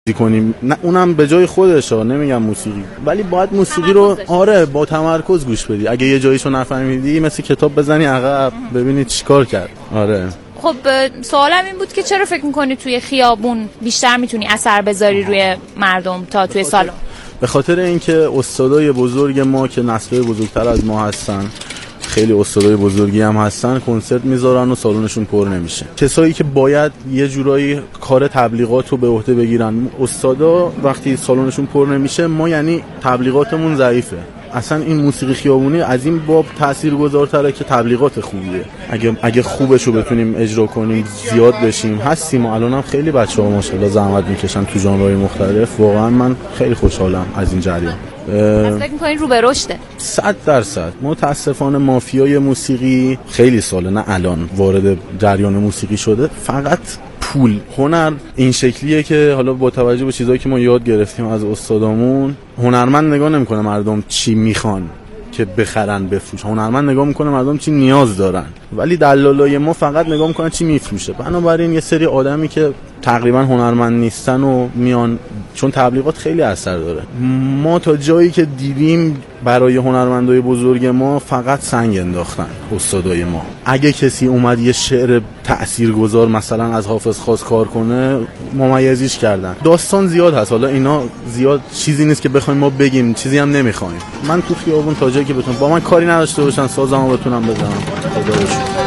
کنیم، نه اونم به جای خودش ها، نمیگم موسیقی، ولی باید موسیقی رو با تمرکز گوش بدی. اگه یه جاییشو نفهمیدی مثل کتاب بزنی عقب ببینی چیکار کرد. آره. خب سوالم این بود که چرا فکر میکنی توی خیابون بیشتر میتونی اثر بذاری روی مردم تا توی سالن؟ به خاطر اینکه استادای بزرگ ما که نسل‌های بزرگتر از ما هستن، خیلی استادای بزرگی هم هستن، کنسرت میذارن و سالنشون پر نمیشه. کسایی که باید یه جورایی کار تبلیغات رو به عهده بگیرن، استادا وقتی سالنشون پر نمیشه، ما یعنی تبلیغاتمون ضعیفه. اصلا این موسیقی خیابونی از این باب تاثیرگذارتره که تبلیغات خوبیه. اگه خوبش رو بتونیم اجرا کنیم، زیاد بشیم، هستیم. و الانم خیلی بچه‌ها ماشاءالله زحمت میکشن تو ژانرهای مختلف. واقعا من خیلی خوشحالم از این جریان. فکر می‌کنین رو به رشده؟ 100%. متاسفانه مافیای موسیقی خیلی ساله، نه الان وارد جریان موسیقی شده. فقط پول، هنر این شکلیه که حالا با توجه به چیزایی که ما یاد گرفتیم از استادامون، هنرمند نگاه نمی‌کنه مردم چی میخوان که بخرن بفروشن، هنرمند نگاه میکنه مردم چی نیاز دارن، ولی دلالای ما فقط نگاه میکنن چی میفروشه. بنابراین یه سری آدمی که تقریبا هنرمند نیستن و میان، چون تبلیغات خیلی اثر داره. ما تا جایی که دیدیم برای هنرمندای بزرگ ما فقط سنگ انداختن استادای ما. اگه کسی اومد یه شعر تاثیرگذار مثلا از حافظ خواست کار کنه، ممیزیش کردن. داستان زیاد هست، حالا اینا زیاد چیزی نیست که بخوایم ما بگیم، چیزی هم نمیخوایم. من تو خیابون تا جایی که بتونم، با من کاری نداشته باشن، سازمو بتونم بزنم، خدا رو شکر.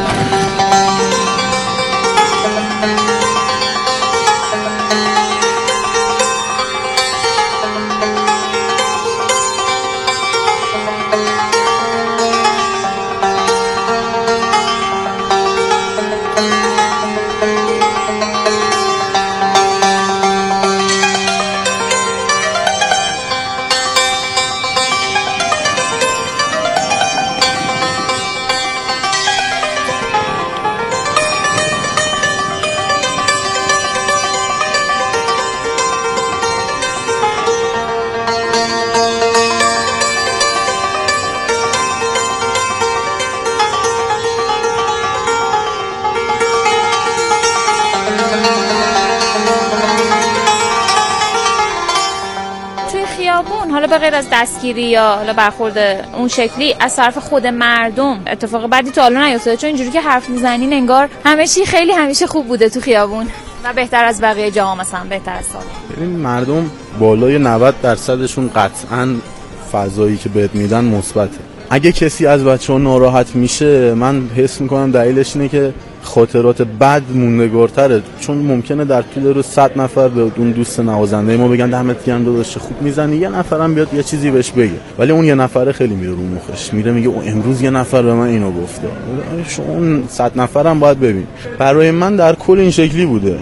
حالا به غیر از دستگیری یا حالا برخورد اون شکلی از طرف خود مردم اتفاق بعدی تا الان نیفتاده؟ چون اینجوری که حرف میزنین انگار همه چی خیلی همیشه خوب بوده تو خیابون و بهتر از بقیه جاها، مثلا بهتر از سال. ببین مردم بالای 90%شون قطعاً فضایی که بهت میدن مثبته. اگه کسی از بچه‌ها ناراحت میشه، من حس میکنم دلیلش اینه که خاطرات بد موندگارتره، چون ممکنه در طول روز 100 نفر به اون دوست نوازنده ما بگن دمت گرم داداش خوب میزنی، یه نفرم بیاد یه چیزی بهش بگه، ولی اون یه نفره خیلی میره رو مخش، میره میگه امروز یه نفر به من اینو گفته. اون 100 نفرم باید ببین. برای من در کل این شکلی بوده.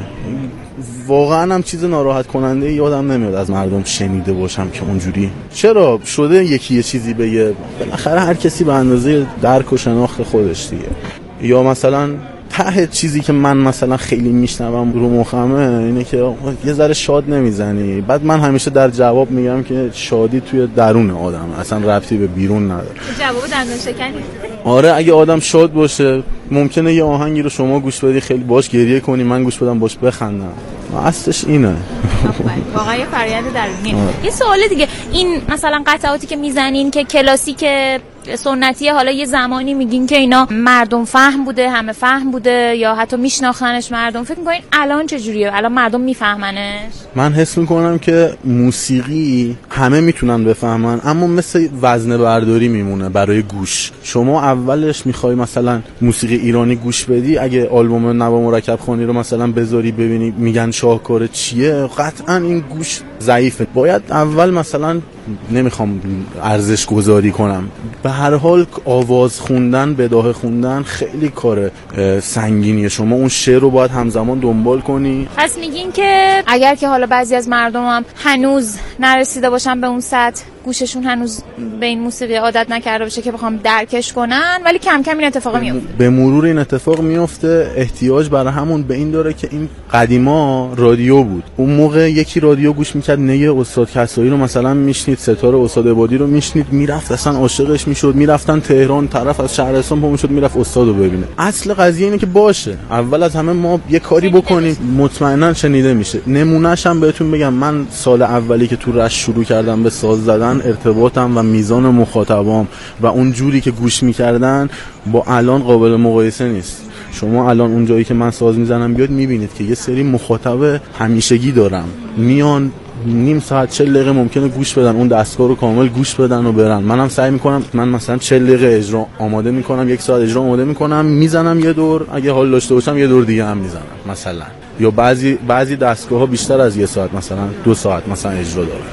واقعا هم چیز ناراحت کننده یادم نمیاد از مردم شنیده باشم که اونجوری چرا شده یکی یه چیزی بگه. بالاخره هر کسی به اندازه درک و شناخت خودش دیگه. یا مثلا ته چیزی که من مثلا خیلی میشنوم رو مخمه اینه که یه ذره شاد نمیزنی. بعد من همیشه در جواب میگم که شادی توی درون آدم، اصلا ربطی به بیرون نداره. جواب دندون شکنی. آره اگه آدم شاد باشه ممکنه یه آهنگی رو شما گوش بدی خیلی باش گریه کنی، من گوش بدم باش بخندم. اصلش اینه. واقعا یه فرآیند درونیه. یه سوال دیگه، این مثلا قطعاتی که میزنین که کلاسیک سنتیه، حالا یه زمانی میگین که اینا مردم فهم بوده، همه فهم بوده یا حتی میشناختنش مردم، فکر میکنین الان چجوریه؟ الان مردم میفهمنش؟ من حس میکنم که موسیقی همه میتونن بفهمن، اما مثل وزنه برداری میمونه برای گوش. شما اولش میخوای مثلا موسیقی ایرانی گوش بدی، اگه آلبوم نوا مرکب خانی رو مثلا بذاری ببینی میگن شاهکار چیه، قطعا این گوش ضعیفه. باید اول مثلا، نمیخوام ارزش گذاری کنم، به هر حال آواز خوندن، بداهه خوندن خیلی کار سنگینیه. شما اون شعر رو باید همزمان دنبال کنی. پس میگین که اگر که حالا بعضی از مردم هم هنوز نرسیده باشن به اون سطح گوششون هنوز به این موسیقی عادت نکرده باشه که بخوام درکش کنن، ولی کم کم این اتفاق میفته. به مرور این اتفاق میفته. احتیاج برای همون به این داره که این قدیما رادیو بود. اون موقع یکی رادیو گوش میکرد، نگه استاد کسایی رو مثلا میشنید، ستاره استاد عبادی رو میشنید، میرفت اصلا عاشقش میشد، میرفتن تهران، طرف از شهرستان پا میشد میرفت استادو ببینه. اصل قضیه اینه که باشه اول از همه ما یه کاری بکنیم مطمئنا شنیده میشه. نمونهش هم بهتون بگم، من سال اولی که تو رشت شروع کردم به ساز زدن، ارتباطم و میزان مخاطبام و اون جوری که گوش میکردن با الان قابل مقایسه نیست. شما الان اون جایی که من ساز میزنم بیاد میبینید که یه سری مخاطب همیشگی دارم، میان نیم ساعت 40 دقیقه ممکنه گوش بدن، اون دستگاه رو کامل گوش بدن و برن. منم سعی میکنم، من مثلا 40 دقیقه اجرا آماده میکنم، 1 ساعت اجرا آماده میکنم، میزنم یه دور، اگه حال داشته باشم یه دور دیگه هم میزنم مثلا. یا بعضی دستگاه‌ها بیشتر از 1 ساعت مثلا 2 ساعت مثلا اجرا داره.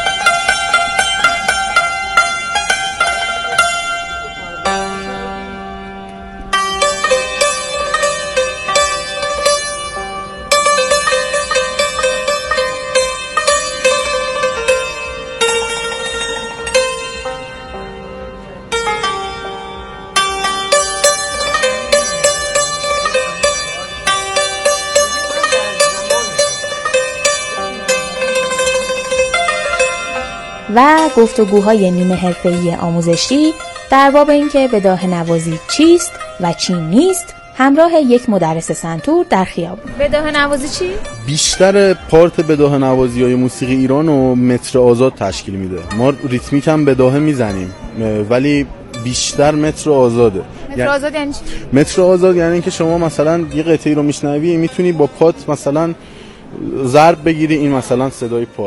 و گفتگوهای نیمه حرفه‌ای آموزشی در باب اینکه بداهه نوازی چیست و چی نیست، همراه یک مدرس سنتور در خیابون. بداهه نوازی چی؟ بیشتر پارت بداهه نوازی‌های موسیقی ایران و متر آزاد تشکیل میده. ما ریتمیک هم بداهه میزنیم ولی بیشتر متر آزاده. متر آزاد یعنی چی؟ متر آزاد یعنی که شما مثلا یه قطعی رو میشنوی، میتونی با پات مثلا ضرب بگیری، این مثلا صدای پاه،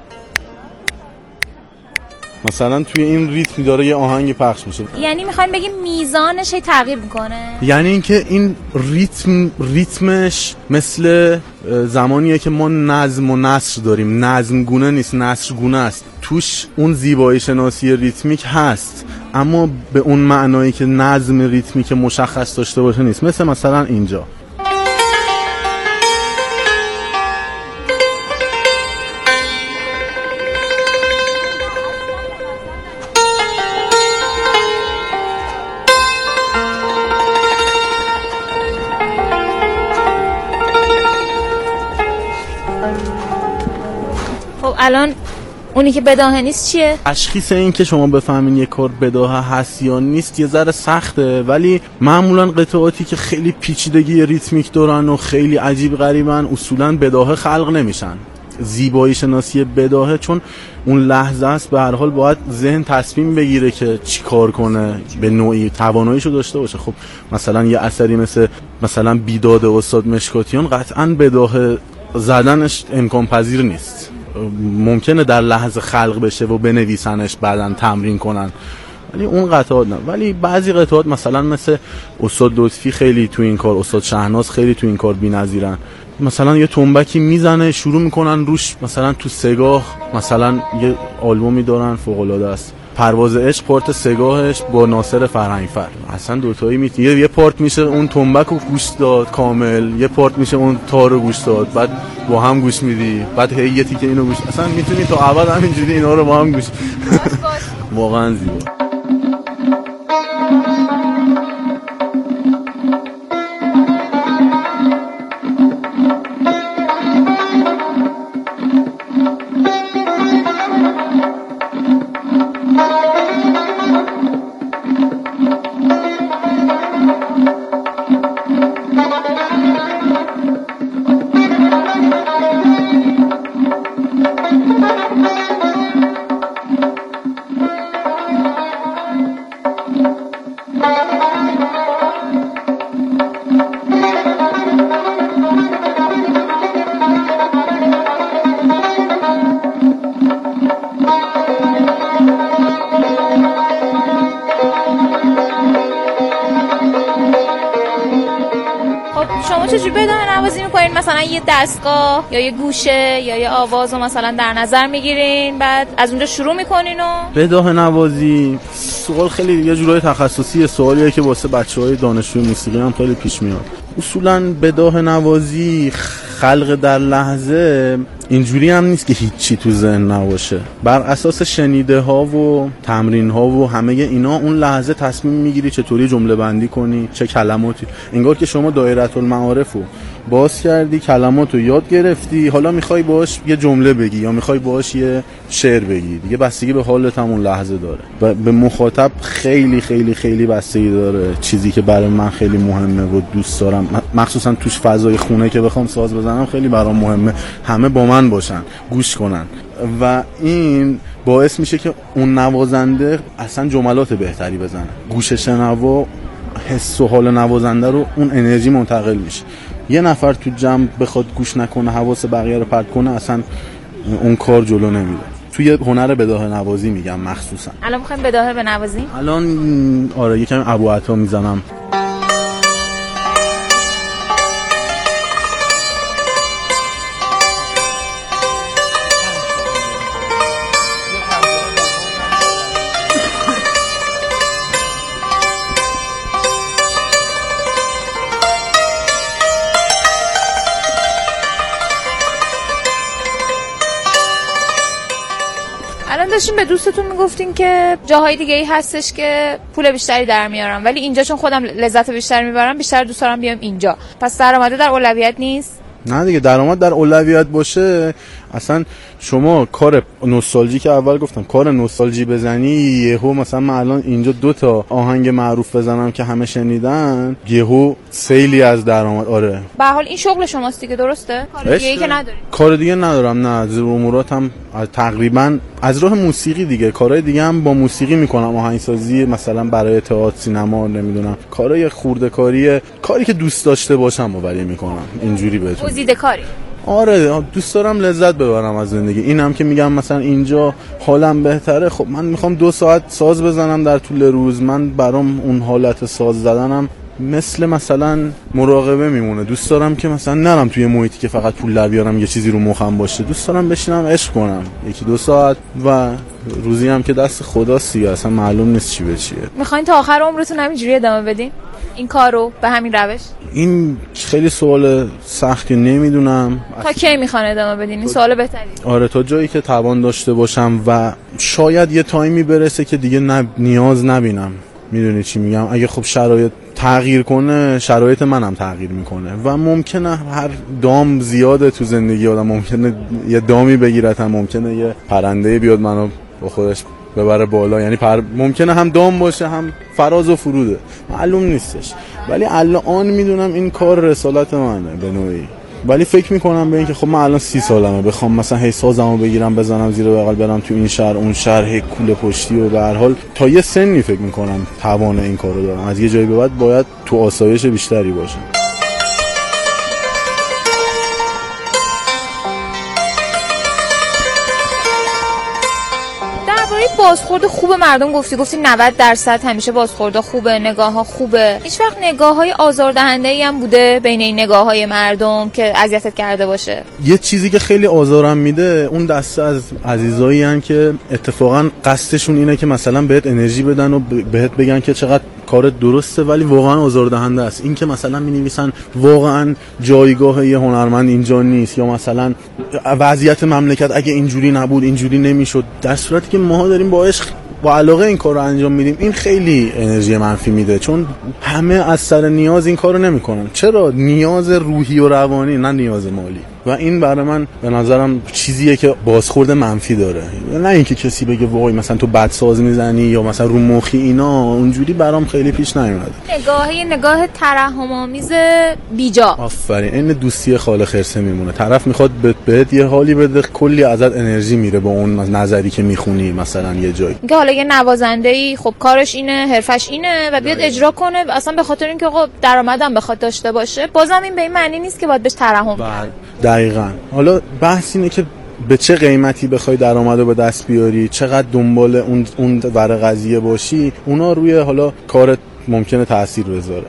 مثلا توی این ریتم داره یه آهنگی پخش میشه. یعنی میخوایم بگیم میزانش تغییر میکنه؟ یعنی اینکه این ریتمش مثل زمانیه که ما نظم و نثر داریم. نظم گونه نیست، نثر گونه است. توش اون زیبایی شناسی ریتمیک هست اما به اون معنایی که نظم ریتمیک مشخص داشته باشه نیست. مثلا اینجا الان اونی که بداهه نیست چیه؟ تشخیص این که شما بفهمین یک کار بداهه هست یا نیست یه ذره سخته، ولی معمولا قطعاتی که خیلی پیچیدگی ریتمیک دارن و خیلی عجیب غریبن اصولا بداهه خلق نمیشن. زیبایی شناسی بداهه چون اون لحظه است، به هر حال باید ذهن تصمیم بگیره که چی کار کنه، به نوعی تواناییشو داشته باشه. خب مثلا یه اثری مثلا بیداد استاد مشکاتیان قطعاً بداهه زدنش امکان پذیر نیست. ممکنه در لحظه خلق بشه و بنویسنش بعدن تمرین کنن، ولی اون قطعات نه. ولی بعضی قطعات مثلا مثل استاد لطفی خیلی تو این کار، استاد شهناز خیلی تو این کار بی‌نظیرن. مثلا یه تنبکی میزنه شروع میکنن روش، مثلا تو سگاه مثلا یه آلبومی دارن فوق‌العاده است، پرواز عشق، پارت سگاهش با ناصر فرهنگفر، اصلا دوتایی یه پارت میشه اون تنبک رو گوش داد کامل، یه پارت میشه اون تار رو گوش داد، بعد با هم گوش میدی، بعد یه تیکه اینو گوش، اصلا میتونی تا اول همینجوری اینا رو با هم گوش واقعا زیبا. شما چجوری بداهه نوازی میکنین؟ مثلا یه دستگاه یا یه گوشه یا یه آواز رو مثلا در نظر میگیرین بعد از اونجا شروع میکنین و بداهه نوازی سوال خیلی یه جورای تخصصیه، سوالیه که واسه بچهای دانشجوی موسیقی هم خیلی پیش میاد. اصولا بداهه نوازی خلق در لحظه اینجوری هم نیست که هیچی تو ذهن نباشه. بر اساس شنیده ها و تمرین ها و همه اینا اون لحظه تصمیم میگیری چطوری جمله بندی کنی، چه کلماتی. انگار که شما دایره المعارف رو باز کردی، کلمات رو یاد گرفتی، حالا میخوای باهاش یه جمله بگی یا میخوای باهاش یه شعر بگی، دیگه بستگی به حالت هم اون لحظه داره و به مخاطب خیلی خیلی خیلی بستگی داره. چیزی که برای من خیلی مهمه و دوست دارم، مخصوصا توش فضای خونه که بخوام ساز بزنم، خیلی برام مهمه همه با من باشن، گوش کنن و این باعث میشه که اون نوازنده اصلا جملات بهتری بزنه. گوش شنوا حس و حال نوازنده رو اون انرژی منتقل میشه. یه نفر تو جمع بخواد گوش نکنه، حواس بقیه رو پرت کنه، اصلا اون کار جلو نمیره. توی هنر بداهه نوازی میگم مخصوصا. الان میخوایم بداهه بنوازیم؟ الان آره یکم ابو عطا میزنم. داشتین به دوستتون میگفتین که جاهای دیگه ای هستش که پول بیشتری در میارم، ولی اینجا چون خودم لذت بیشتری میبرم بیشتر دوست دارم بیام اینجا. پس درآمد در اولویت نیست؟ نه دیگه، درآمد در اولویت باشه اصلا شما کار نوستالژی که اول گفتم، کار نوستالژی بزنی یهو مثلا من الان اینجا 2 تا آهنگ معروف بزنم که همه شنیدن، یهو سیلی از درآمد. آره به هر حال این شغل شماست دیگه، درسته؟ کار دیگه ای که نداری؟ کار دیگه ندارم، نه. از اموراتم تقریبا از راه موسیقی دیگه، کارهای دیگه هم با موسیقی میکنم، آهنگسازی مثلا برای تئاتر، سینما، نمیدونم کارهای خورده کاری که دوست داشته باشم ولی میکنم. اینجوری بهتون گزیده کاری. آره دوست دارم لذت ببرم از زندگی. اینم که میگم مثلا اینجا حالم بهتره، خب من میخوام 2 ساعت ساز بزنم در طول روز، من برام اون حالت ساز زدنم مثلا مراقبه میمونه. دوست دارم که مثلا نرم توی محیطی که فقط پول در بیارم یه چیزی رو مخم باشه. دوست دارم بشینم عشق کنم 1-2 ساعت و روزی هم که دست خداست دیگه، اصلا معلوم نیست چی به چیه. میخواین تا آخر عمرتون همینجوری ادامه بدین این کارو به همین روش؟ این خیلی سوال سختی، نمیدونم تا کی میخوان ادامه بدین؟ این سوال بهتری. آره تا جایی که توان داشته باشم و شاید یه تایمی برسه که دیگه نیاز نبینم. میدونی چی میگم؟ اگه خب شرایط تغییر کنه، شرایط منم تغییر میکنه و ممکنه هر دام زیاده تو زندگی آدم، ممکنه یه دامی بگیرتم، ممکنه یه پرنده بیاد منو با خودش ببره بالا، یعنی ممکنه هم دام باشه هم فراز و فروده، معلوم نیستش. ولی الان میدونم این کار رسالت منه به نوعی. ولی فکر میکنم به این که خب من الان 30 سالمه، بخوام مثلا هی سازمو بگیرم بزنم زیر بغل برم تو این شهر اون شهر، هی کوله پشتی و به هر حال تا یه سنی فکر میکنم توان این کارو دارم. از یه جایی به بعد باید تو آسایش بیشتری باشم. بازخورد خوب مردم گفتی 90% همیشه بازخورد خوبه، نگاه ها خوبه. هیچ وقت نگاه های آزاردهنده‌ای هم بوده بین این نگاه های مردم که اذیتت کرده باشه؟ یه چیزی که خیلی آزارم میده اون دسته از عزیزایی هن که اتفاقا قصدشون اینه که مثلا بهت انرژی بدن و بهت بگن که چقدر کارت درسته، ولی واقعا آزاردهنده است. این که مثلا می‌نویسن واقعا جایگاه یه هنرمند اینجا نیست، یا مثلا وضعیت مملکت اگه اینجوری نبود اینجوری نمیشد، در صورتی که ما داریم با عشق با علاقه این کار رو انجام میدیم. این خیلی انرژی منفی میده، چون همه از سر نیاز این کار رو نمیکنن. چرا؟ نیاز روحی و روانی، نه نیاز مالی. و این برای من به نظرم چیزیه که بازخورد منفی داره. نه اینکه کسی بگه وای مثلا تو بد ساز میزنی یا مثلا رو مخی، اینا اونجوری برام خیلی پیش نیومده. نگاه ترحم‌آمیز بیجا. آفرین، این دوستی خاله خرسه میمونه. طرف میخواد بهت یه حالی بده، کلی ازت انرژی میره با اون نظری که میخونی مثلا یه جایی. که حالا یه نوازنده‌ای خب کارش اینه، حرفش اینه و بیاد اجرا کنه، اصلا به خاطر اینکه خب درآمدم بخواد داشته باشه، بازم این به این معنی نیست که باید بهش ترحم کنی. دقیقاً. حالا بحث اینه که به چه قیمتی بخوای درآمدو به دست بیاری، چقدر دنبال اون ور قضیه باشی، اونا روی حالا کارت ممکنه تأثیر بذاره.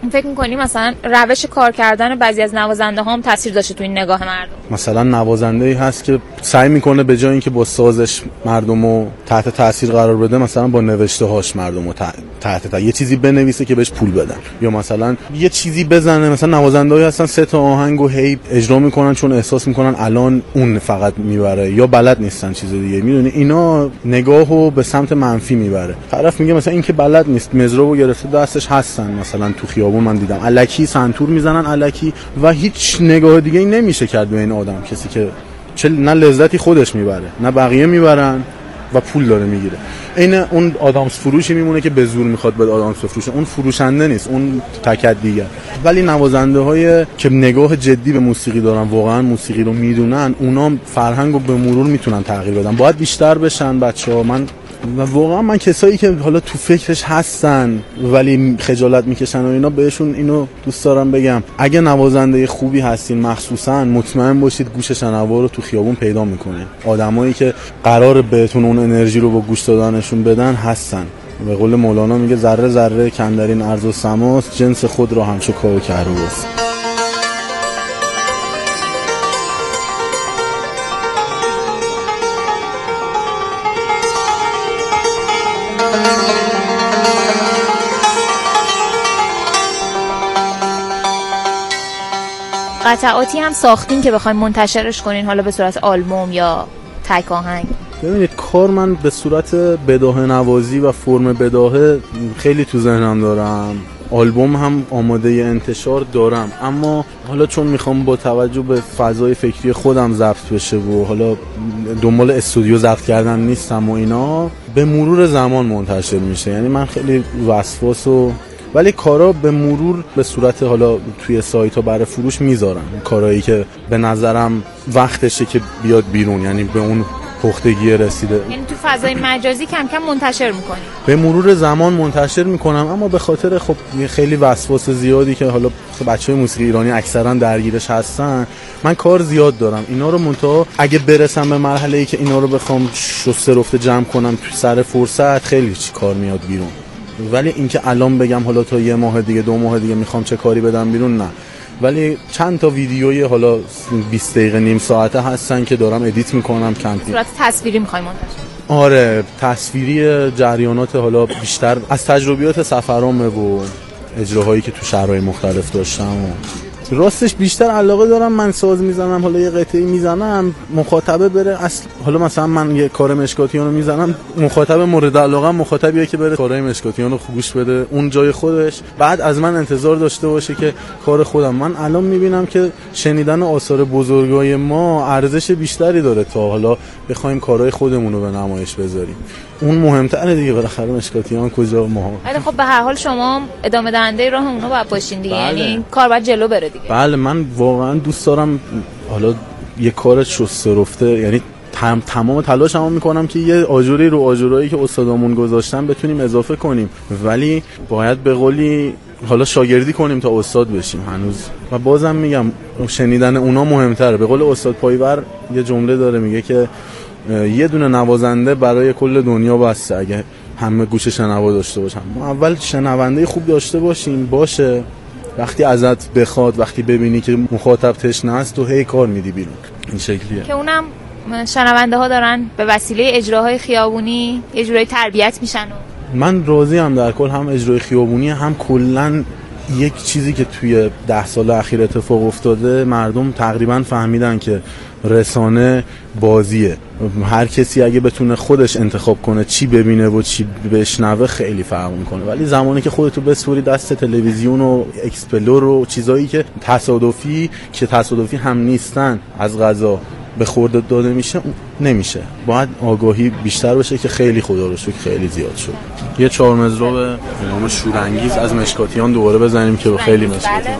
فکر می‌کنی مثلا روش کار کردن بعضی از نوازنده ها هم تاثیر داشته تو این نگاه مردم؟ مثلا نوازنده‌ای هست که سعی میکنه به جای اینکه با سازش مردمو تحت تاثیر قرار بده، مثلا با نوشته هاش مردمو یه چیزی بنویسه که بهش پول بدن، یا مثلا یه چیزی بزنه. مثلا نوازنده‌ای هستن 3 تا آهنگو هی اجرا میکنن چون احساس میکنن الان اون فقط میبره، یا بلد نیستن چیز دیگه. میدونی اینا نگاهو به سمت منفی میبره. طرف میگه مثلا این که بلد نیست، مزرابو گرفته دستش هستن، مثلا تو خیابون من دیدم الکی سنتور میزنن الکی و هیچ نگاه دیگه ای نمیشه کرد به این آدم. کسی که نه لذتی خودش میبره نه بقیه میبرن و پول داره میگیره. این اون آدامس فروشی میمونه که به زور میخواد به آدامس بفروشه. اون فروشنده نیست، اون تکدیگر. ولی نوازنده های که نگاه جدی به موسیقی دارن، واقعا موسیقی رو میدونن، اونا فرهنگو به مرور میتونن تغییر بدن. باید بیشتر بشن بچه‌ها. من کسایی که حالا تو فکرش هستن ولی خجالت میکشن و اینا، بهشون اینو دوست دارم بگم، اگه نوازنده خوبی هستین مخصوصا مطمئن باشید گوش شنوا رو تو خیابون پیدا میکنین. آدمایی که قرار بهتون اون انرژی رو با گوش دادنشون بدن هستن. به قول مولانا میگه ذره ذره کندرین ارض و سماست، جنس خود را همچو کاو کهرباست. قطعاتی هم ساختین که بخوایم منتشرش کنین، حالا به صورت آلبوم یا تک آهنگ؟ ببینید کار من به صورت بداهه نوازی و فرم بداهه خیلی تو ذهنم دارم. آلبوم هم آماده انتشار دارم، اما حالا چون میخوام با توجه به فضای فکری خودم ضبط بشه و حالا دنبال استودیو ضبط کردن نیستم و اینا، به مرور زمان منتشر میشه. یعنی من خیلی وسواس ولی کارا به مرور به صورت حالا توی سایت ها برای فروش میذارم. کارهایی که به نظرم وقتشه که بیاد بیرون، یعنی به اون پختگی رسیده. یعنی تو فضای مجازی کم کم منتشر میکنی؟ به مرور زمان منتشر میکنم، اما به خاطر خب خیلی وسواس زیادی که حالا بچهای موسیقی ایرانی اکثرا درگیرش هستن، من کار زیاد دارم. اینا رو منتها اگه برسم به مرحله‌ای که اینا رو بخوام شسته رفته جمع کنم تو سر فرصت، خیلی چی کار میاد بیرون. ولی اینکه الان بگم حالا تا 1 ماه دیگه 2 ماه دیگه میخوام چه کاری بدم بیرون، نه. ولی چند تا ویدیوی حالا 20 دقیقه نیم ساعته هستن که دارم ادیت میکنم. صورت تصویری میخوای منتشر؟ آره، تصویری جریانات حالا بیشتر از تجربیات سفرامه و اجراهایی که تو شهرهای مختلف داشتم و راستش بیشتر علاقه دارم. من ساز میزنم، حالا یه قطعه میزنم، مخاطبه بره حالا مثلا من یه کار مشکاتیان رو میزنم، مخاطب مورد علاقه مخاطبیه که بره کارهای مشکاتیان رو گوش بده اون جای خودش، بعد از من انتظار داشته باشه که کار خودم. من الان میبینم که شنیدن آثار بزرگای ما ارزش بیشتری داره تا حالا بخوایم کارهای خودمون رو به نمایش بذاریم. اون مهمتره دیگه. بالاخره مشکاتیان کجا ما. ولی خب به هر حال شما ادامه دهنده راه اونو باید باشین دیگه. بله. یعنی کار باید جلو بره دیگه. بله، من واقعا دوست دارم حالا یه کار شسته رفته، یعنی تمام تلاشمو میکنم که یه آجوری رو آجورایی که استادامون گذاشتن بتونیم اضافه کنیم، ولی باید به قولی حالا شاگردی کنیم تا استاد بشیم هنوز. و بازم میگم شنیدن اونا مهمتره. به قول استاد پایور یه جمله داره میگه که یه دونه نوازنده برای کل دنیا بسته اگه همه گوش شنوا داشته باشن. ما اول شنونده خوب داشته باشیم، باشه وقتی ازت بخواد، وقتی ببینی که مخاطب تشنه است تو هی کار میدی بیرون. این شکلیه که اونم شنونده ها دارن به وسیله اجراهای خیابونی یه جورایی تربیت میشن. من راضی ام در کل، هم اجرای خیابونی هم کلا یک چیزی که توی 10 سال اخیر اتفاق افتاده، مردم تقریبا فهمیدن که رسانه بازیه. هر کسی اگه بتونه خودش انتخاب کنه چی ببینه و چی بشنوه خیلی فرق میکنه. ولی زمانی که خودتو بسپری دست تلویزیون و اکسپلور و چیزایی که تصادفی هم نیستن از قضا به خورده داده میشه، نمیشه. باید آگاهی بیشتر بشه که خیلی خدا رو شکر خیلی زیاد شد. یه 4 مزرو به نام شورانگیز از مشکاتیان دوباره بزنیم که خیلی مشکاتیان.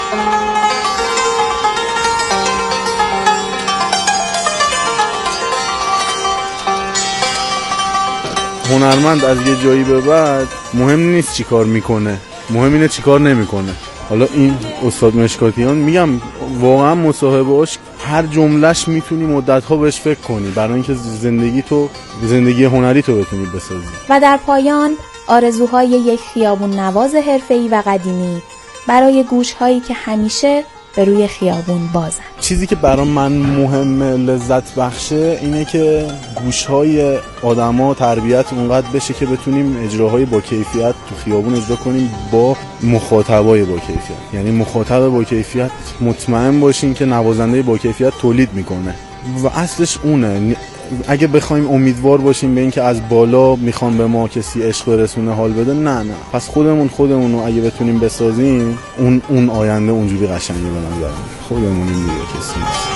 هنرمند از یه جایی به بعد مهم نیست چی کار میکنه، مهم اینه چی کار نمیکنه. حالا این استاد مشکاتیان میگم واقعا مصاحبه‌اش هر جملهش میتونی مدت‌ها بهش فکر کنی برای اینکه زندگی هنری تو بتونی بسازی. و در پایان آرزوهای یک خیابون نواز حرفه‌ای و قدیمی برای گوش‌هایی که همیشه به روی خیابون بازن. چیزی که برای من مهمه، لذت بخشه، اینه که گوش‌های آدما تربیت اونقدر بشه که بتونیم اجراهای با کیفیت تو خیابون اجرا کنیم با مخاطبای با کیفیت. یعنی مخاطب با کیفیت مطمئن باشین که نوازنده با کیفیت تولید میکنه و اصلش اونه. اگه بخوایم امیدوار باشیم به این که از بالا میخوان به ما کسی عشق برسونه حال بده، نه پس خودمون رو اگه بتونیم بسازیم اون آینده اونجوری قشنگه به نظر من. خودمونیم دیگه، کسی نیست.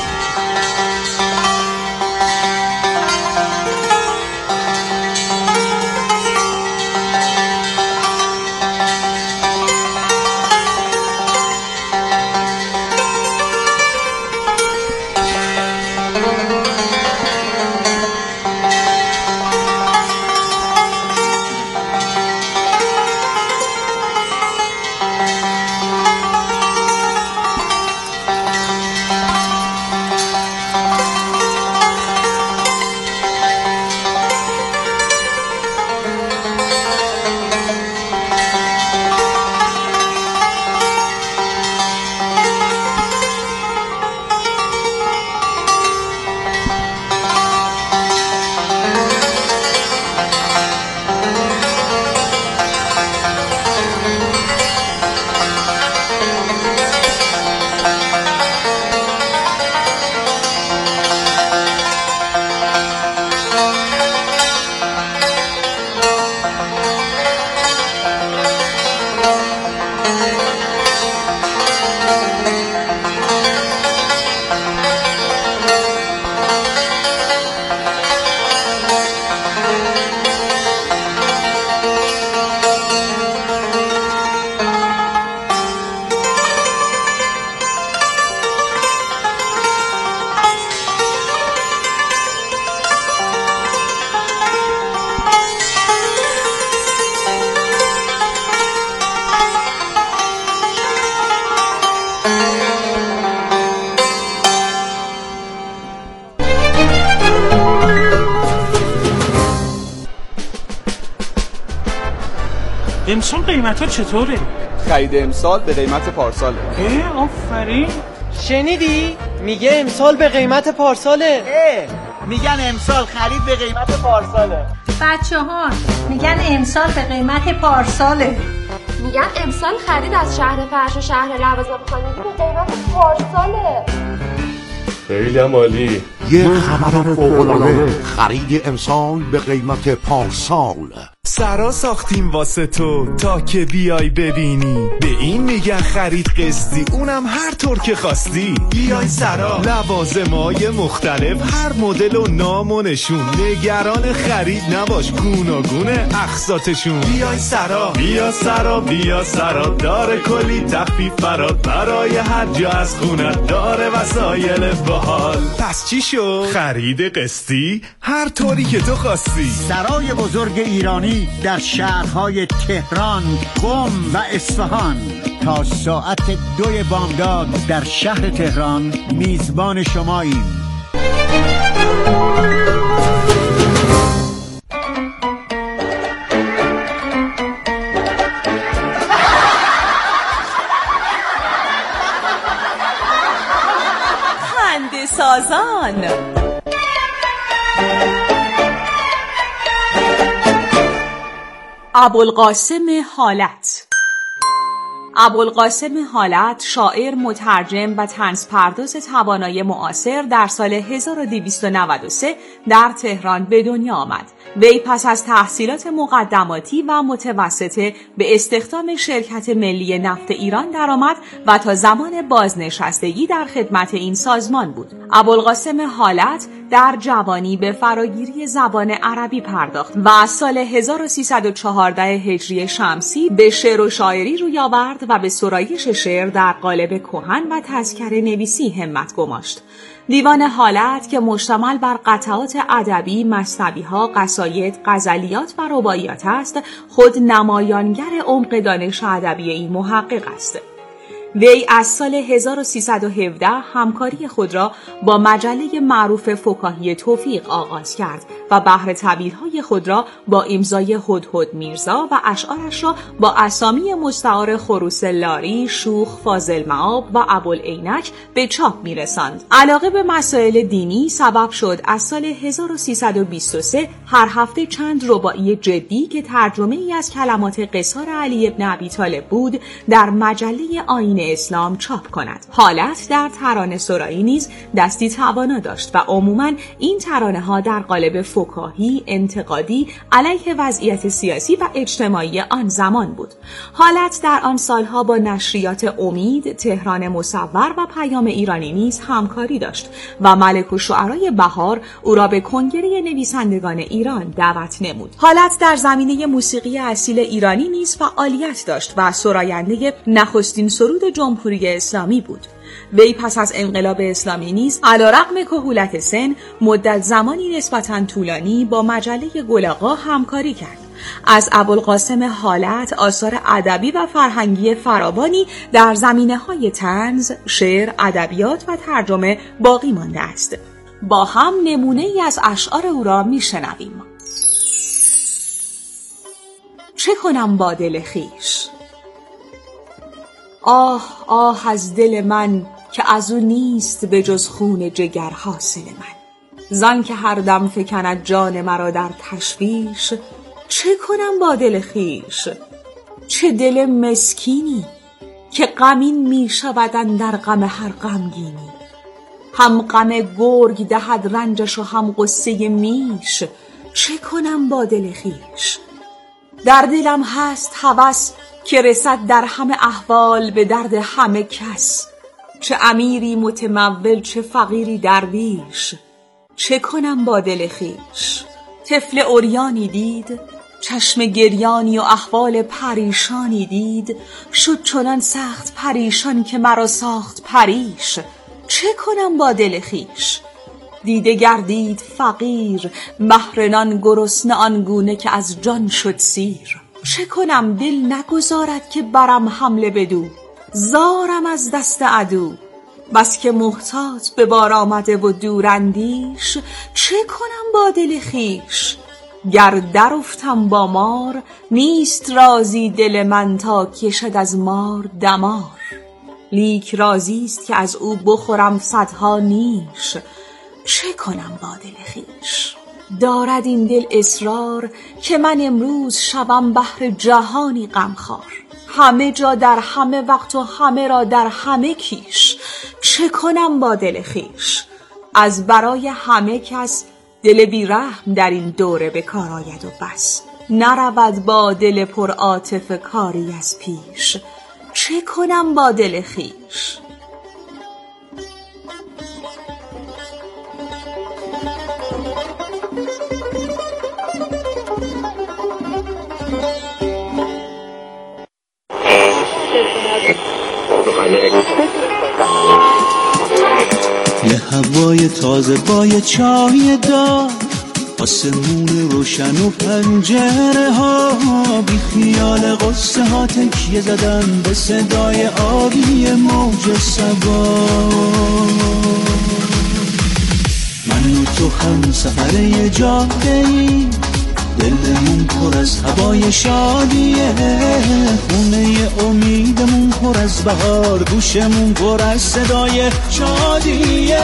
امسال قیمت ها چطوره؟ خرید امسال به قیمت پارساله. آفرین. شنیدی؟ میگه امسال به قیمت پارساله. میگن امسال خرید به قیمت پارساله. بچه‌ها میگن امسال به قیمت پارساله. میگن امسال خرید از شهر فرش و شهر لوازم خانگی به قیمت پارساله. خیلی عالی. یه خبر فوق‌العاده، خرید امسال به قیمت پارسال. سرا ساختیم واسه تو تا که بیای ببینی، به این میگن خرید قسطی، اونم هر طور که خواستی. بیای سرا، لوازمای مختلف، هر مدل و نام و نشون، نگران خرید نباش، گوناگونه اقساطشون. بیای سرا، بیا سرا، بیا سرا، داره کلی تخفیف فراد، برای هر جا از خونت داره وسایل باحال. پس چی شد؟ خرید قسطی هر طوری که تو خواستی. سرای بزرگ ایرانی در شهرهای تهران، قم و اصفهان تا ساعت 2 بامداد در شهر تهران میزبان شماییم. خنده سازان. ابوالقاسم حالت. ابوالقاسم حالت شاعر، مترجم و طنزپرداز توانای معاصر در سال 1293 در تهران به دنیا آمد. وی پس از تحصیلات مقدماتی و متوسطه به استخدام شرکت ملی نفت ایران درآمد و تا زمان بازنشستگی در خدمت این سازمان بود. ابوالقاسم حالت در جوانی به فراگیری زبان عربی پرداخت و سال 1314 هجری شمسی به شعر و شاعری روی آورد و به سرایش شعر در قالب کهن و تذکره نویسی همت گماشت. دیوان حالت که مشتمل بر قطعات ادبی، مثنوی‌ها، قصاید، غزلیات و رباعیات است، خود نمایانگر عمق دانش ادبی این محقق است. وی از سال 1317 همکاری خود را با مجله معروف فکاهی توفیق آغاز کرد و بحر طویل‌های خود را با امضای هدهد میرزا و اشعارش را با اسامی مستعار خروس لاری، شوخ، فاضل معاب و ابوالعینک به چاپ میرساند. علاقه به مسائل دینی سبب شد از سال 1323 هر هفته چند رباعی جدی که ترجمه ای از کلمات قصار علی ابن ابی طالب بود در مجله آیین اسلام چاپ کند. حالت در ترانه سرایی نیز دستی توانا داشت و عموماً این ترانه ها در قالب فکاهی، انتقادی علیه وضعیت سیاسی و اجتماعی آن زمان بود. حالت در آن سالها با نشریات امید، تهران مصور و پیام ایرانی نیز همکاری داشت و ملک الشعرای بهار او را به کنگره نویسندگان ایران دعوت نمود. حالت در زمینه موسیقی اصیل ایرانی نیز فعالیت داشت و سراینده نخستین سرود جمهوری اسلامی بود. وی پس از انقلاب اسلامی نیز علیرغم کهولت سن مدت زمانی نسبتاً طولانی با مجله گل‌آقا همکاری کرد. از ابوالقاسم حالت آثار ادبی و فرهنگی فراوانی در زمینه‌های طنز، شعر، ادبیات و ترجمه باقی مانده است. با هم نمونه‌ای از اشعار او را می‌شنویم. چه کنم با دل خویش؟ آه آه از دل من که از او نیست به جز خون جگر حاصل من. زان که هر دم فکند جان مرا در تشویش، چه کنم با دل خویش؟ چه دل مسکینی که غمین می شود اندر غم هر غمگینی. هم غم گرگ دهد رنجش و هم غصه میش، چه کنم با دل خویش؟ در دلم هست هوس که رسد در همه احوال به درد همه کس. چه امیری متمول چه فقیری درویش، چه کنم با دل خویش؟ طفل عریانی دید، چشم گریانی و احوال پریشانی دید. شد چنان سخت پریشان که مرا ساخت پریش، چه کنم با دل خویش؟ دیده گردید فقیر، بهر نان گرسنه آنگونه که از جان شد سیر. چه کنم دل نگذارد که برم حمله بدو، زارم از دست عدو. بس که محتاط به بار آمده و دوراندیش، چه کنم با دل خویش؟ گر در افتم با مار، نیست راضی دل من تا کشد از مار دمار. لیک راضی است که از او بخورم صدها نیش، چه کنم با دل خویش؟ دارد این دل اصرار که من امروز شوم بهر جهانی غمخوار. همه جا در همه وقت و همه را در همه کیش، چه کنم با دل خویش؟ از برای همه کس دل بی رحم در این دوره به کار آید و بس. نرود با دل پر عاطفه کاری از پیش، چه کنم با دل خویش؟ یه هوای تازه با یه چای دار، آسمون روشن و پنجره ها، بی خیال قصه ها تکیه زدن به صدای آبی موج صبا. من و تو هم سفر یه جاده‌ای، دلمون پر از هوای شادیه، خونه امیدمون پر از بهار، گوشمون پر از صدای شادیه.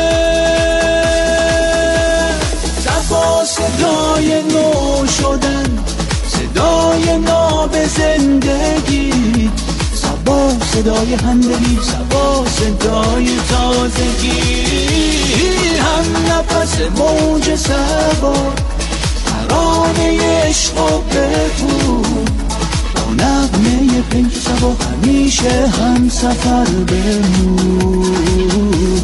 صبا صدای نو شدن، صدای ناب زندگی، صبا صدای همدلی، صبا صدای تازگی. هم نفس موج صبا، ترانه عشق و بگو، با نغمه پیک صبا همیشه هم سفر بمون.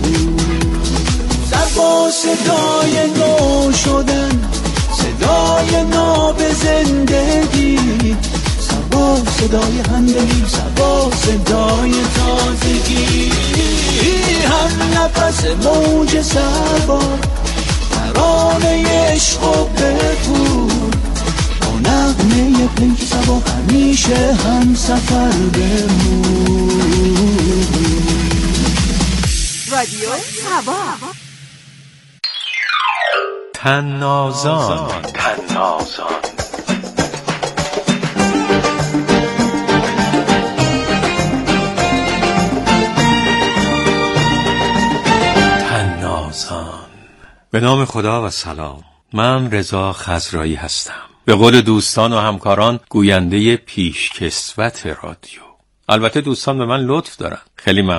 صبا صدای نو شدن، صدای ناب زندگی، صبا سبا، صدای همدلی سبا، صدای تازگی. هم نفس موج سبا، ترانه عشق و بپور، با نغمه پیک سبا همیشه هم سفر بمون. رادیو سبا. تنازان. به نام خدا و سلام. من رضا خضرایی هستم، به قول دوستان و همکاران گوینده پیشکسوت رادیو. البته دوستان به من لطف دارن، خیلی ممنون.